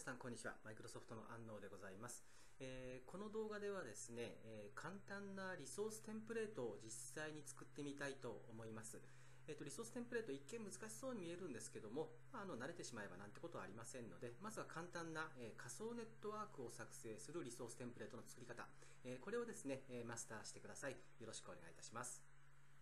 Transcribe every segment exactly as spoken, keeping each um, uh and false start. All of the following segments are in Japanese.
さんこんにちは。マイクロソフトの安納でございます。えーこの動画ではですね、えー簡単なリソーステンプレートを実際に作ってみたいと思います。えーと、リソーステンプレート一見難しそうに見えるんですけども、まあ、あの慣れてしまえばなんてことはありませんので、まずは簡単な、えー仮想ネットワークを作成するリソーステンプレートの作り方、えーこれをですね、えーマスターしてください。よろしくお願いいたします。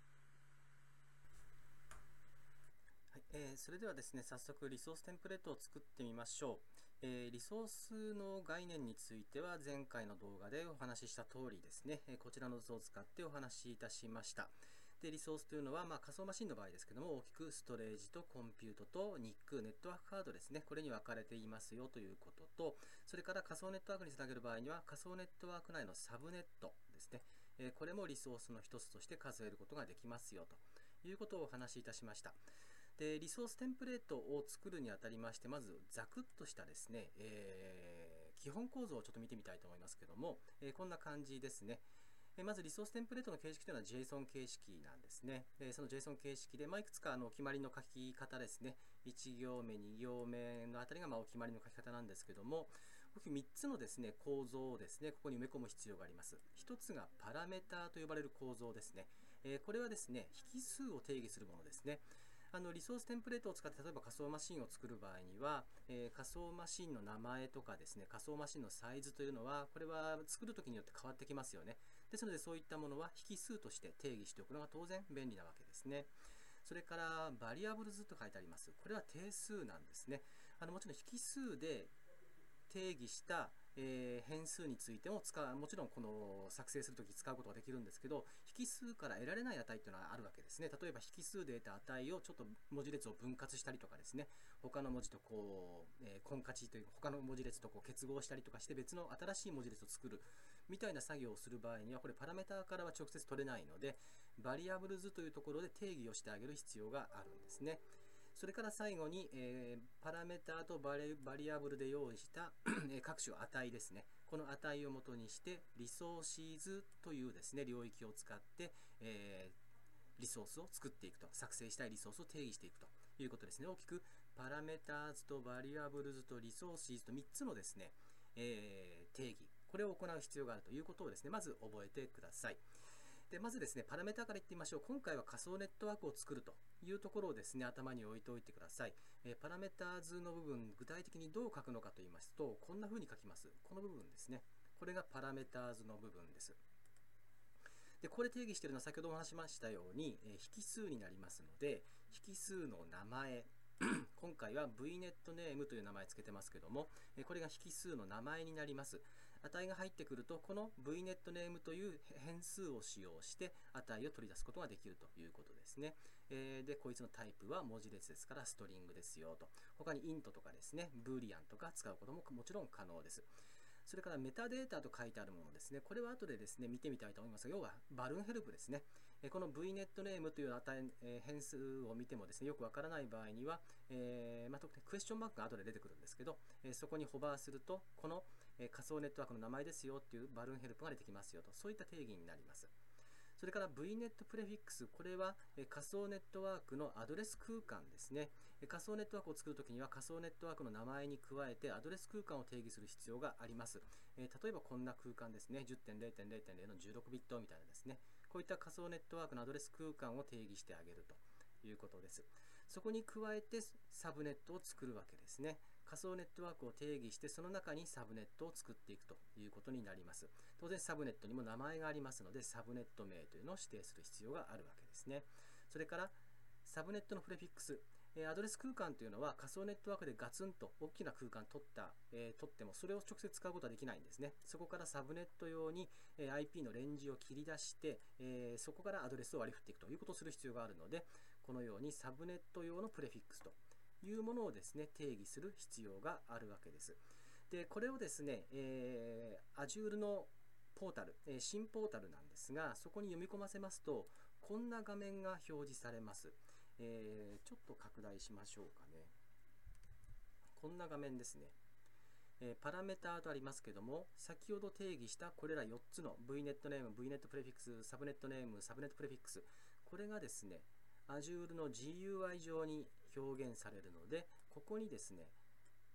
はい、えーそれではですね、早速リソーステンプレートを作ってみましょう。えーリソースの概念については前回の動画でお話しした通りですね、えーこちらの図を使ってお話しいたしました。で、リソースというのは、まあ、仮想マシンの場合ですけども、大きくストレージとコンピュートとニック、ネットワークカードですね、これに分かれていますよということと、それから仮想ネットワークにつなげる場合には、仮想ネットワーク内のサブネットですね、えーこれもリソースの一つとして数えることができますよということをお話しいたしました。で、リソーステンプレートを作るにあたりまして、まずざくっとしたですね、えー基本構造をちょっと見てみたいと思いますけども、えーこんな感じですね。えーまずリソーステンプレートの形式というのは ジェイソン 形式なんですね。でその ジェイソン 形式で、まあ、いくつかあのお決まりの書き方ですね。いち行目、に行目のあたりがまあお決まりの書き方なんですけども、大きくみっつのですね、構造をですね、ここに埋め込む必要があります。ひとつがパラメータと呼ばれる構造ですね。えーこれはですね、引数を定義するものですね。あのリソーステンプレートを使って例えば仮想マシンを作る場合には、えー仮想マシンの名前とかですね、仮想マシンのサイズというのは、これは作るときによって変わってきますよね。ですので、そういったものは引数として定義しておくのが当然便利なわけですね。それから、バリアブルズと書いてあります。これは定数なんですね。あのもちろん引数で定義した、えー変数についても使う、もちろんこの作成するとき使うことができるんですけど、引数から得られない値というのはあるわけですね。例えば引数で得た値をちょっと文字列を分割したりとかですね、他の文字とこう、えー、コンカチという他の文字列とこう結合したりとかして別の新しい文字列を作るみたいな作業をする場合には、これパラメータからは直接取れないので、バリアブルズというところで定義をしてあげる必要があるんですね。それから最後に、えーパラメータとバリバリアブルで用意した各種値ですね。この値を元にして、リソーシーズというですね、領域を使って、えーリソースを作っていくと、作成したいリソースを定義していくということですね。大きくパラメーターズとバリアブルズとリソーシーズとみっつのですね、えー定義、これを行う必要があるということをですね、まず覚えてください。でまずですね、パラメータから言ってみましょう。今回は仮想ネットワークを作るというところをですね、頭に置いておいてください。えーパラメータ図の部分、具体的にどう書くのかと言いますと、こんな風に書きます。この部分ですね。これがパラメータ図の部分です。で、これ定義しているのは先ほどお話しましたように、えー引数になりますので、引数の名前、今回は ブイネット ネームという名前を付けてますけども、これが引数の名前になります。値が入ってくると、この ブイネット ネームという変数を使用して値を取り出すことができるということですね。で、こいつのタイプは文字列ですからストリングですよと。他に イント とかですね、ブーリアンとか使うことももちろん可能です。それからメタデータと書いてあるものですね。これは後でですね、見てみたいと思いますが、要はバルーンヘルプですね。この ブイネット ネームという値、え変数を見てもですね、よくわからない場合には、えーまあ、特にクエスチョンマークが後で出てくるんですけど、えそこにホバーすると、この、え仮想ネットワークの名前ですよっていうバルーンヘルプが出てきますよと、そういった定義になります。それから ブイネット プレフィックス、これは仮想ネットワークのアドレス空間ですね。仮想ネットワークを作るときには仮想ネットワークの名前に加えてアドレス空間を定義する必要があります。例えばこんな空間ですね。じゅってんれいてんれいてんれい のじゅうろくビットみたいなですね。こういった仮想ネットワークのアドレス空間を定義してあげるということです。そこに加えてサブネットを作るわけですね。仮想ネットワークを定義して、その中にサブネットを作っていくということになります。当然サブネットにも名前がありますので、サブネット名というのを指定する必要があるわけですね。それからサブネットのプレフィックス、アドレス空間というのは仮想ネットワークでガツンと大きな空間取った、えー、取ってもそれを直接使うことはできないんですね。そこからサブネット用に アイピー のレンジを切り出して、えー、そこからアドレスを割り振っていくということをする必要があるので、このようにサブネット用のプレフィックスというものをですね、定義する必要があるわけです。で、これをですね、えー、Azure のポータル、えー、新ポータルなんですが、そこに読み込ませますと、こんな画面が表示されます。えー、ちょっと拡大しましょうかね。こんな画面ですね。えー、パラメータとありますけども、先ほど定義したこれらよっつの ブイネット ネーム、ブイネット プレフィックス、サブネットネーム、サブネットプレフィックス、これがですね、Azure の ジーユーアイ 上に表現されるので、ここにですね、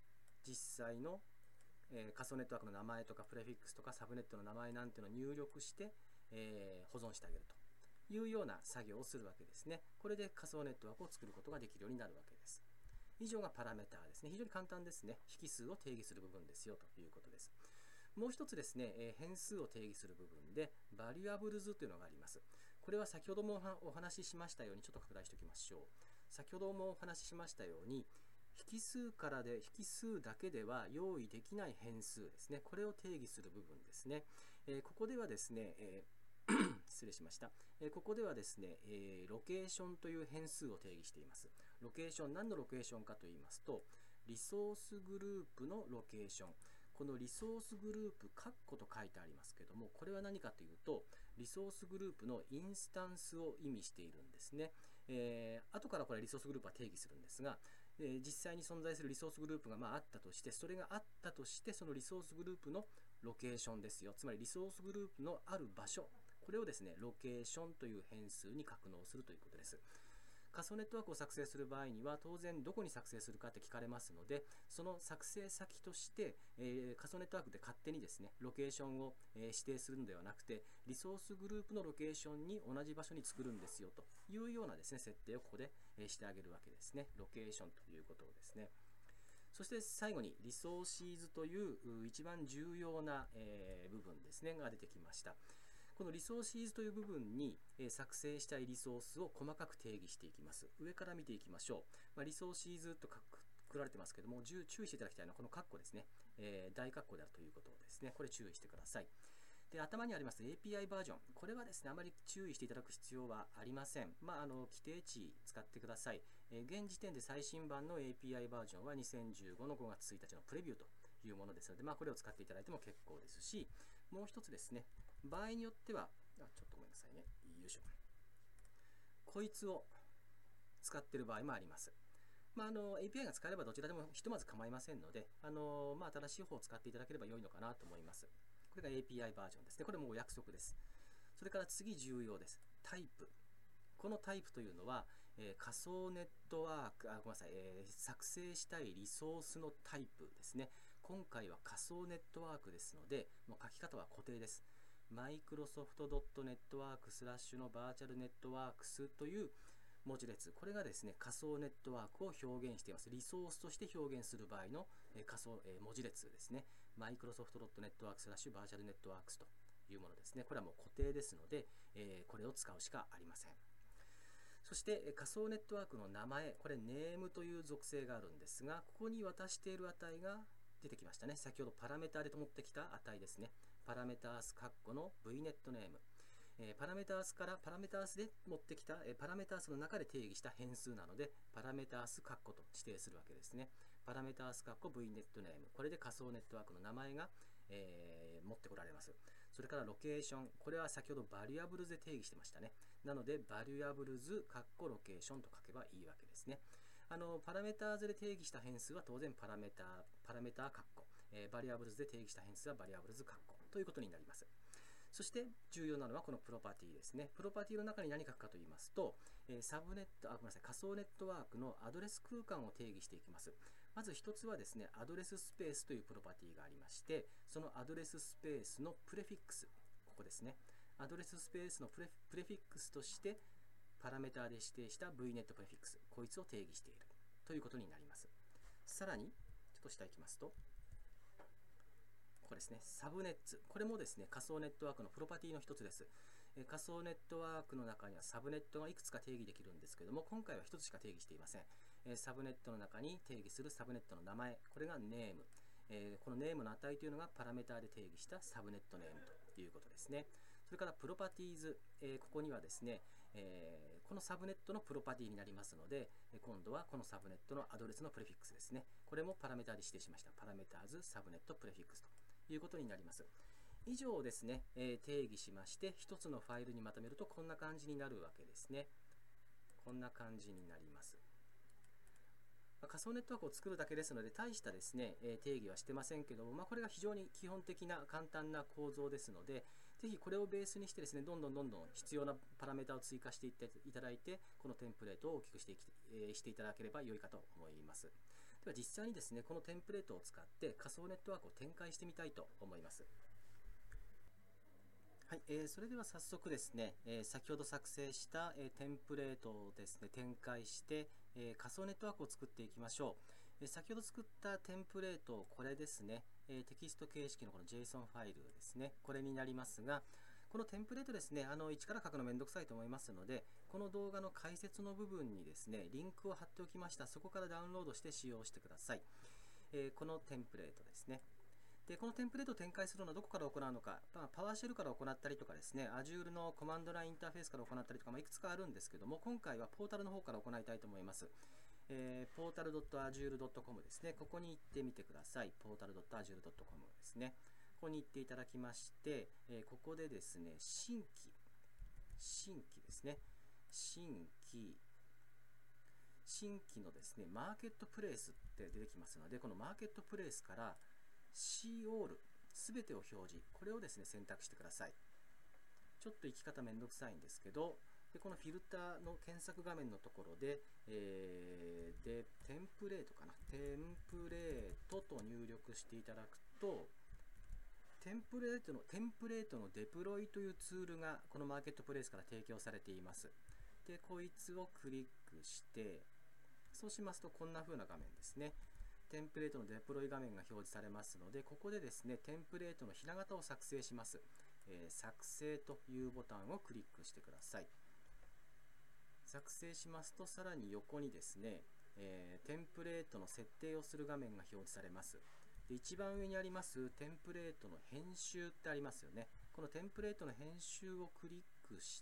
実際の、えー、仮想ネットワークの名前とかプレフィックスとかサブネットの名前なんていうのを入力して、えー、保存してあげるというような作業をするわけですね。これで仮想ネットワークを作ることができるようになるわけです。以上がパラメータですね。非常に簡単ですね。引数を定義する部分ですよということです。もう一つですね、えー、変数を定義する部分で、バリュアブルズというのがあります。これは先ほどもお話ししましたように、ちょっと拡大しておきましょう。先ほどもお話ししましたように、引数からで、引数だけでは用意できない変数ですね。これを定義する部分ですね。えー、ここではですね、えー失礼しました。えー、ここではですね、えー、ロケーションという変数を定義しています。ロケーション、何のロケーションかと言いますと、リソースグループのロケーション。このリソースグループ、カッコと書いてありますけども、これは何かというと、リソースグループのインスタンスを意味しているんですね。えー、後からこれリソースグループは定義するんですが、えー、実際に存在するリソースグループがまああったとして、それがあったとして、そのリソースグループのロケーションですよ。つまりリソースグループのある場所。これをですね、ロケーションという変数に格納するということです。仮想ネットワークを作成する場合には、当然どこに作成するかって聞かれますので、その作成先として、えー、仮想ネットワークで勝手にですね、ロケーションを、えー、指定するのではなくて、リソースグループのロケーションに同じ場所に作るんですよというようなですね、設定をここで、えー、してあげるわけですね。ロケーションということをですね。そして最後にリソーシーズという一番重要な、えー、部分ですね、が出てきました。このリソーシーズという部分に作成したいリソースを細かく定義していきます。上から見ていきましょう。まあ、リソーシーズとくられてますけども、注意していただきたいのはこのカッコですね。えー、大カッコであるということですね。これ注意してください。で、頭にあります エーピーアイ バージョン。これはですね、あまり注意していただく必要はありません。まあ、あの、規定値使ってください。えー、現時点で最新版の エーピーアイ バージョンはにせんじゅうごのごがつついたちのプレビューというものですので、まあ、これを使っていただいても結構ですし、もう一つですね、場合によっては、あ、ちょっとごめんなさいね。よいしょ。こいつを使っている場合もあります。まあ、あの エーピーアイ が使えればどちらでもひとまず構いませんので、あのまあ、新しい方を使っていただければ良いのかなと思います。これが エーピーアイ バージョンですね。これもお約束です。それから次重要です。タイプ。このタイプというのは、えー、仮想ネットワーク、あ、ごめんなさい、えー、作成したいリソースのタイプですね。今回は仮想ネットワークですので、もう書き方は固定です。マイクロソフトドットネットワークスラッシュのバーチャルネットワークスという文字列。これがですね、仮想ネットワークを表現しています。リソースとして表現する場合の、えー、仮想、えー、文字列ですね。マイクロソフトドットネットワークスラッシュバーチャルネットワークスというものですね。これはもう固定ですので、えー、これを使うしかありません。そして仮想ネットワークの名前、これネームという属性があるんですが、ここに渡している値が出てきましたね。先ほどパラメータで持ってきた値ですね。パラメータースカッコの ブイネット ネーム。えー、パラメータースからパラメータースで持ってきた、えー、パラメータースの中で定義した変数なので、パラメータースカッコと指定するわけですね。パラメータースカッコ ブイネット ネーム。これで仮想ネットワークの名前が、えー、持ってこられます。それからロケーション。これは先ほどバリアブルズで定義してましたね。なので、バリアブルズ、カッコロケーションと書けばいいわけですね。あの、パラメーターズで定義した変数は当然パラメーター、パラメーターカッコ。えー、バリアブルズで定義した変数はバリアブルズカッコということになります。そして重要なのはこのプロパティですね。プロパティの中に何書くかと言いますと、えー、サブネット、あ、ごめんなさい、仮想ネットワークのアドレス空間を定義していきます。まず一つはですね、アドレススペースというプロパティがありまして、そのアドレススペースのプレフィックス、ここですね。アドレススペースのプレプレフィックスとして、パラメータで指定した ブイネット プレフィックス、こいつを定義しているということになります。さらに、ちょっと下行きますと、ここですね、サブネッツ。これもですね、仮想ネットワークのプロパティの一つです。え仮想ネットワークの中にはサブネットがいくつか定義できるんですけども、今回は一つしか定義していません。えサブネットの中に定義するサブネットの名前、これがネーム。えこのネームの値というのがパラメータで定義したサブネットネームということですね。それからプロパティーズ、えここにはですね、えー、このサブネットのプロパティになりますので、今度はこのサブネットのアドレスのプレフィックスですね。これもパラメータで指定しました。パラメーターズサブネットプレフィックスということになります。以上をですね、えー、定義しまして、一つのファイルにまとめるとこんな感じになるわけですね。こんな感じになります。仮想ネットワークを作るだけですので、大したですね、えー、定義はしてませんけども、まあ、これが非常に基本的な簡単な構造ですので、ぜひこれをベースにしてですね、どんどんどんどん必要なパラメータを追加していっていただいて、このテンプレートを大きくしていき、えー、していただければ良いかと思います。 では実際にですね、このテンプレートを使って仮想ネットワークを展開してみたいと思います。はい、えー、それでは早速ですね、えー、先ほど作成した、えー、テンプレートをですね、展開して、えー、仮想ネットワークを作っていきましょう。えー、先ほど作ったテンプレート、これですね、えー、テキスト形式のこの ジェイソン ファイルですね、これになりますが、このテンプレートですね、あの一から書くのめんどくさいと思いますので、この動画の解説の部分にですね、リンクを貼っておきました。そこからダウンロードして使用してください。えー、このテンプレートですね。で、このテンプレートを展開するのはどこから行うのか、まあ、パワーシェルから行ったりとかですね、Azure のコマンドラインインターフェースから行ったりとか、まあ、いくつかあるんですけども、今回はポータルの方から行いたいと思います。えー、ポータル ドットアジュール ドットコム ですね。ここに行ってみてください。ポータル ドットアジュール ドットコム ですね。ここに行っていただきまして、えー、ここでですね、新規、新規ですね。新規、新規のですね、マーケットプレイスって出てきますので、このマーケットプレイスから See All、すべてを表示、これをですね、選択してください。ちょっと行き方めんどくさいんですけど、でこのフィルターの検索画面のところで、えー、で、テンプレートかな。テンプレートと入力していただくと、テンプレートの、テンプレートのデプロイというツールがこのマーケットプレイスから提供されています。で、こいつをクリックして、そうしますとこんな風な画面ですね。テンプレートのデプロイ画面が表示されますので、ここでですね、テンプレートのひな形を作成します。えー、作成というボタンをクリックしてください。作成しますと、さらに横にですね、えー、テンプレートの設定をする画面が表示されます。で、一番上にありますテンプレートの編集ってありますよね。このテンプレートの編集をクリックして、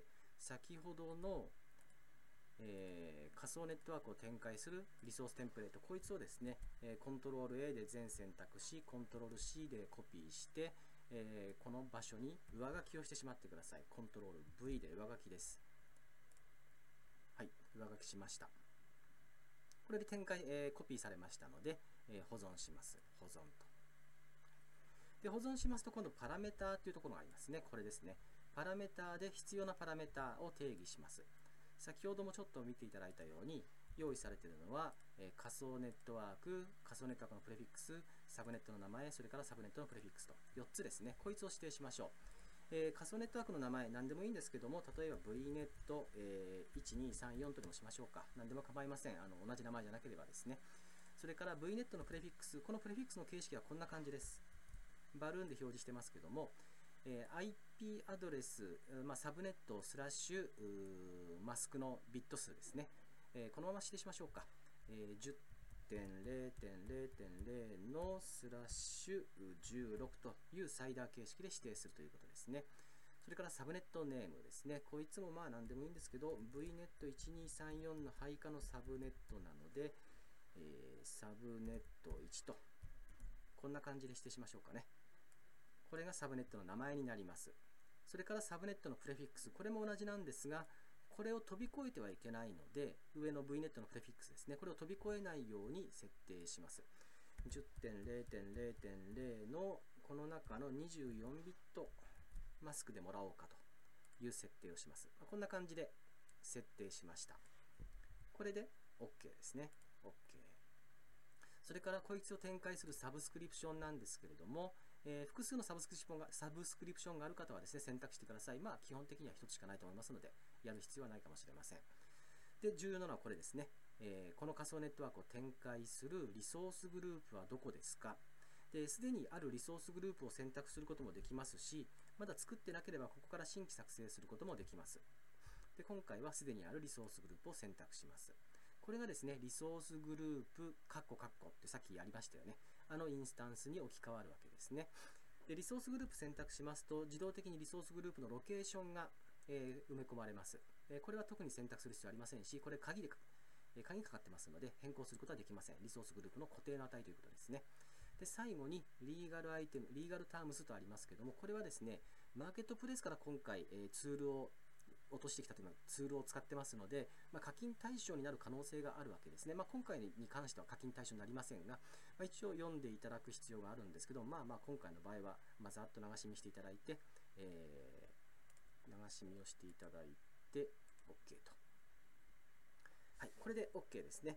先ほどのえー、仮想ネットワークを展開するリソーステンプレート、こいつをですね、えー、コントロール エー で全選択し、コントロール シー でコピーして、えー、この場所に上書きをしてしまってください。コントロール ブイ で上書きです。はい、上書きしました。これで展開、えー、コピーされましたので、えー、保存します。保存と。で、保存しますと、今度パラメータというところがありますね。これですね。パラメータで必要なパラメータを定義します。先ほどもちょっと見ていただいたように、用意されているのは、えー、仮想ネットワーク、仮想ネットワークのプレフィックス、サブネットの名前、それからサブネットのプレフィックスとよっつですね。こいつを指定しましょう。えー、仮想ネットワークの名前、何でもいいんですけども、例えば ブイネット、えー、いちにさんよんとでもしましょうか。何でも構いません。あの同じ名前じゃなければですね。それから ブイネット のプレフィックス、このプレフィックスの形式はこんな感じです。バルーンで表示してますけども、えー、アイピー アドレス、まあ、サブネットスラッシュマスクのビット数ですね。えー、このまま指定しましょうか。えー、じゅってんれいてんれいてんれい のスラッシュじゅうろくというサイダー形式で指定するということですね。それからサブネットネームですね。こいつもまあ何でもいいんですけど、ブイネットいちにさんよん の配下のサブネットなので、えー、サブネットいちと、こんな感じで指定しましょうかね。これがサブネットの名前になります。それからサブネットのプレフィックス、これも同じなんですが、これを飛び越えてはいけないので、上の ブイネット のプレフィックスですね、これを飛び越えないように設定します。じゅってんれいてんれいてんれい のこの中のにじゅうよんビットマスクでもらおうかという設定をします。こんな感じで設定しました。これで OK ですね。OK。それからこいつを展開するサブスクリプションなんですけれども、えー、複数のサブスクリプションが、サブスクリプションがある方はですね、選択してください。まあ、基本的にはひとつしかないと思いますので、やる必要はないかもしれません。で、重要なのはこれですね。えー、この仮想ネットワークを展開するリソースグループはどこですか？で、すでにあるリソースグループを選択することもできますし、まだ作ってなければここから新規作成することもできます。で、今回はすでにあるリソースグループを選択します。これがですね、リソースグループ、カッコカッコってさっきやりましたよね。あのインスタンスに置き換わるわけですね。で、リソースグループ選択しますと、自動的にリソースグループのロケーションが、えー、埋め込まれます。えー、これは特に選択する必要はありませんし、これ鍵で、えー、鍵かかってますので変更することはできません。リソースグループの固定の値ということですね。で、最後にリーガルアイテム、リーガルタームズとありますけども、これはですね、マーケットプレイスから今回、えー、ツールを落としてきたというツールを使ってますので、まあ、課金対象になる可能性があるわけですね。まあ、今回に関しては課金対象になりませんが、まあ、一応読んでいただく必要があるんですけど、まあまあ今回の場合は、まあ、ざっと流し見していただいて、えー、流し見をしていただいて OK と。はい、これで OK ですね。こ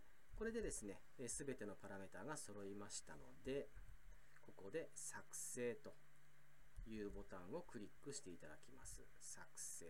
これでですね、すべてのパラメータが揃いましたので、ここで作成というボタンをクリックしていただきます。作成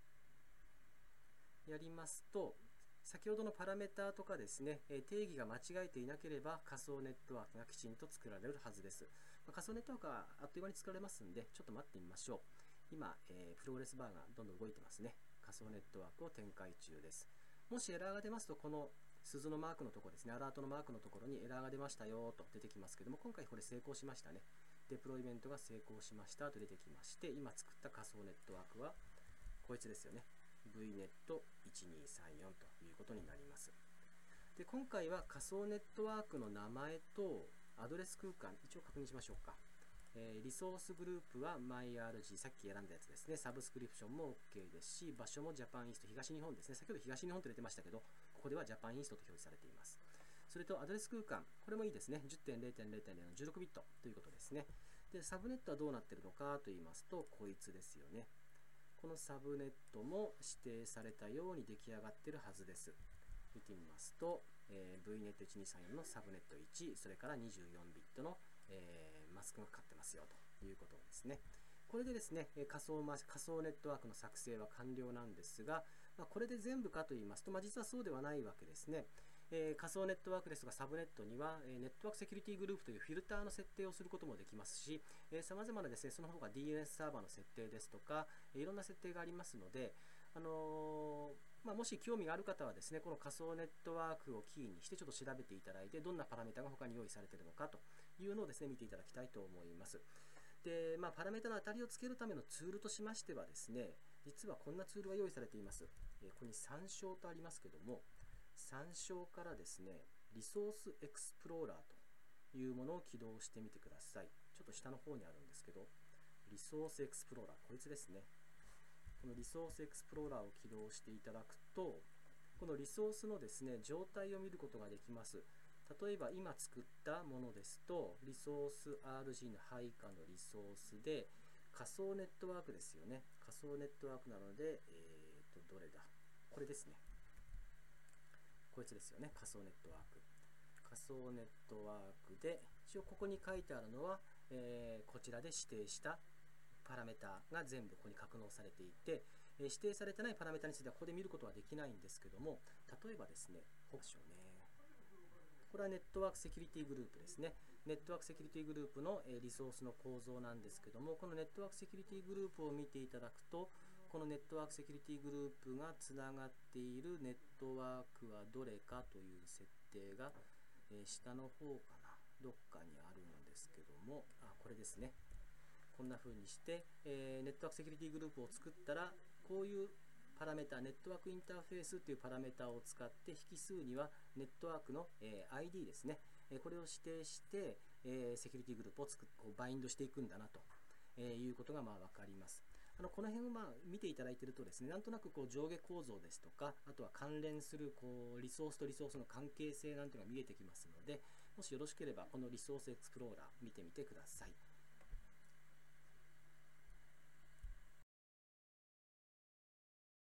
と。やりますと、先ほどのパラメータとかですね、定義が間違えていなければ仮想ネットワークがきちんと作られるはずです。仮想ネットワークはあっという間に作られますんで、ちょっと待ってみましょう。今、えー、プログレスバーがどんどん動いてますね。仮想ネットワークを展開中です。もしエラーが出ますと、この鈴のマークのところですね、アラートのマークのところにエラーが出ましたよと出てきますけども、今回これ成功しましたね。デプロイメントが成功しましたと出てきまして、今作った仮想ネットワークはこいつですよね。ブイネットいちにさんよん ということになります。で、今回は仮想ネットワークの名前とアドレス空間、一応確認しましょうか。えー、リソースグループは MyRG、さっき選んだやつですね。サブスクリプションも OK ですし、場所もジャパンイースト、東日本ですね。先ほど東日本と出てましたけど、ここではジャパンイーストと表示されています。それとアドレス空間、これもいいですね。じゅってんれいてんれいてんれい のじゅうろくビットということですね。で、サブネットはどうなっているのかと言いますと、こいつですよね。このサブネットも指定されたように出来上がっているはずです。見てみますと、えー、ブイネットいちにさんよん のサブネットいち、それからにじゅうよんビットの、えー、マスクがかかってますよということですね。これでですね、仮想、仮想ネットワークの作成は完了なんですが、まあ、これで全部かと言いますと、まあ、実はそうではないわけですね。えー、仮想ネットワークですとかサブネットには、えー、ネットワークセキュリティグループというフィルターの設定をすることもできますし、さまざまなですね、その他 ディーエヌエス サーバーの設定ですとか、いろんな設定がありますので、あのーまあ、もし興味がある方はですね、この仮想ネットワークをキーにしてちょっと調べていただいて、どんなパラメータが他に用意されているのかというのをですね、見ていただきたいと思います。で、まあ、パラメータの当たりをつけるためのツールとしましてはですね、実はこんなツールが用意されています。えー、ここに参照とありますけども、参照からですね、リソースエクスプローラーというものを起動してみてください。ちょっと下の方にあるんですけど、リソースエクスプローラー、こいつですね。このリソースエクスプローラーを起動していただくと、このリソースのですね、状態を見ることができます。例えば今作ったものですと、リソース アールジー の配下のリソースで、仮想ネットワークですよね。仮想ネットワークなので、えーと、どれだこれですね。こいつですよね。仮想ネットワーク。仮想ネットワークで、一応ここに書いてあるのは、えー、こちらで指定したパラメータが全部ここに格納されていて、えー、指定されてないパラメータについてはここで見ることはできないんですけども、例えばですね、こうでしょうね。これはネットワークセキュリティグループですね。ネットワークセキュリティグループのリソースの構造なんですけども、このネットワークセキュリティグループを見ていただくと、このネットワークセキュリティグループがつながっているネットワークはどれかという設定が、えー、下の方かな、どっかにあるんですけども、あ、これですね。こんな風にして、えー、ネットワークセキュリティグループを作ったら、こういうパラメータ、ネットワークインターフェースというパラメータを使って引数にはネットワークの、えー、アイディー ですね。これを指定して、えー、セキュリティグループをつくこうバインドしていくんだなと、えー、いうことがまあ分かります。あのこの辺をまあ見ていただいているとですね、なんとなくこう上下構造ですとか、あとは関連するこうリソースとリソースの関係性なんていうのが見えてきますので、もしよろしければこのリソースエクスプローラー見てみてください。